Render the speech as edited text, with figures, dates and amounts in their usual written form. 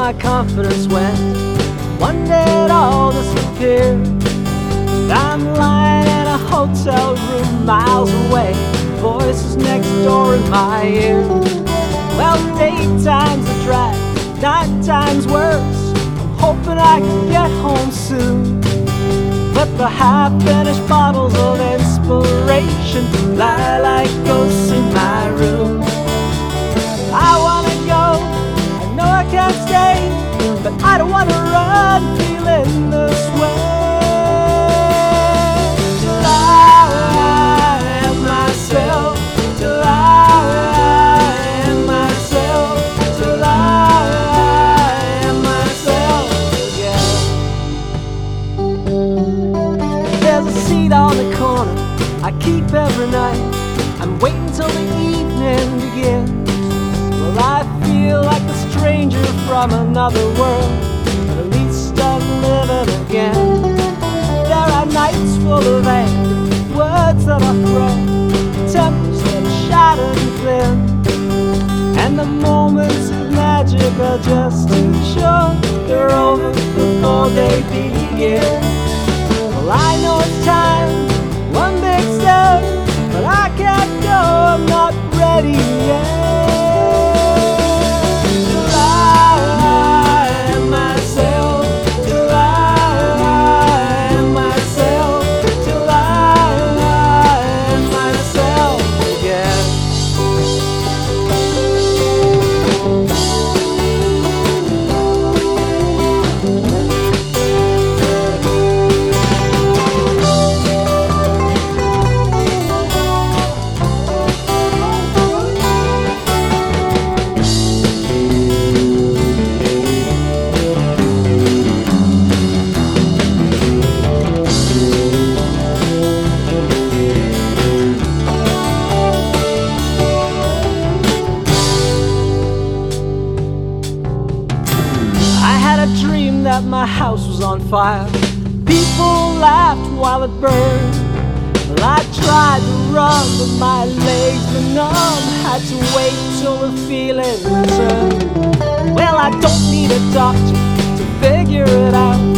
my confidence went. One day it all disappeared. I'm lying in a hotel room miles away, voices next door in my ear. Well, daytime's a drag, night time's worse. I'm hoping I can get home soon, but the half-finished bottles of inspiration lie like ghosts in my room. I wanna go, I know I can't stay, but I don't wanna run feeling this way. Till I am myself, till I am myself, till I am myself again. There's a seat on the corner I keep every night. I'm waiting till the evening begins. Well, I feel like a stranger from another world, but at least I'm living again. There are nights full of anger, words that are thrown, tempers that are shattered and thin, and the moments of magic are just too short. They're over before they begin. Well, I know it's time, one big step, but I can't go, I'm not ready yet. That my house was on fire. People laughed while it burned. Well, I tried to run, but my legs were numb. Had to wait till the feeling returned. Well, I don't need a doctor to figure it out.